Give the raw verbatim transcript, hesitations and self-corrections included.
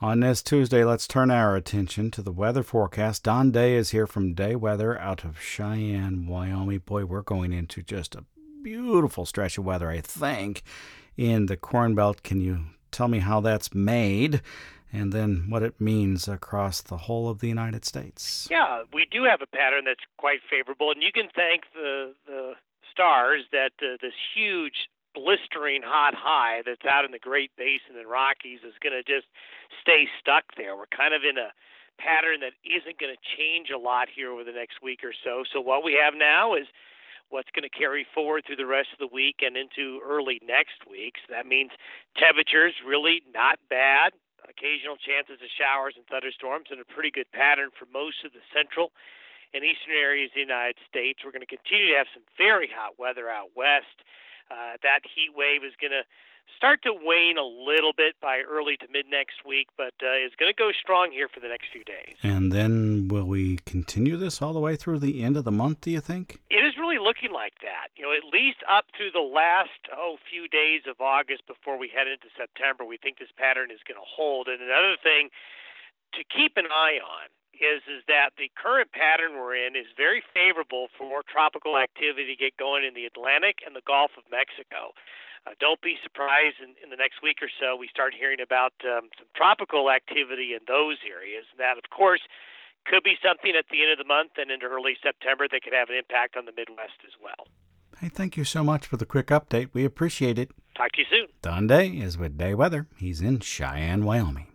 On this Tuesday, let's turn our attention to the weather forecast. Don Day is here from Day Weather out of Cheyenne, Wyoming. Boy, we're going into just a beautiful stretch of weather, I think, in the Corn Belt. Can you tell me how that's made and then what it means across the whole of the United States? Yeah, we do have a pattern that's quite favorable, and you can thank the, the stars that uh, this huge blistering hot high that's out in the Great Basin and Rockies is going to just stay stuck there. We're kind of in a pattern that isn't going to change a lot here over the next week or so. So what we have now is what's going to carry forward through the rest of the week and into early next week. So that means temperatures really not bad, occasional chances of showers and thunderstorms, and a pretty good pattern for most of the central and eastern areas of the United States. We're going to continue to have some very hot weather out west. Uh, that heat wave is going to start to wane a little bit by early to mid next week, but uh, it's going to go strong here for the next few days. And then will we continue this all the way through the end of the month, do you think? It is really looking like that. You know, at least up through the last, oh, few days of August before we head into September, we think this pattern is going to hold. And another thing to keep an eye on is is that the current pattern we're in is very favorable for more tropical activity to get going in the Atlantic and the Gulf of Mexico. Uh, don't be surprised in, in the next week or so we start hearing about um, some tropical activity in those areas. And that, of course, could be something at the end of the month and into early September that could have an impact on the Midwest as well. Hey, thank you so much for the quick update. We appreciate it. Talk to you soon. Don Day is with Day Weather. He's in Cheyenne, Wyoming.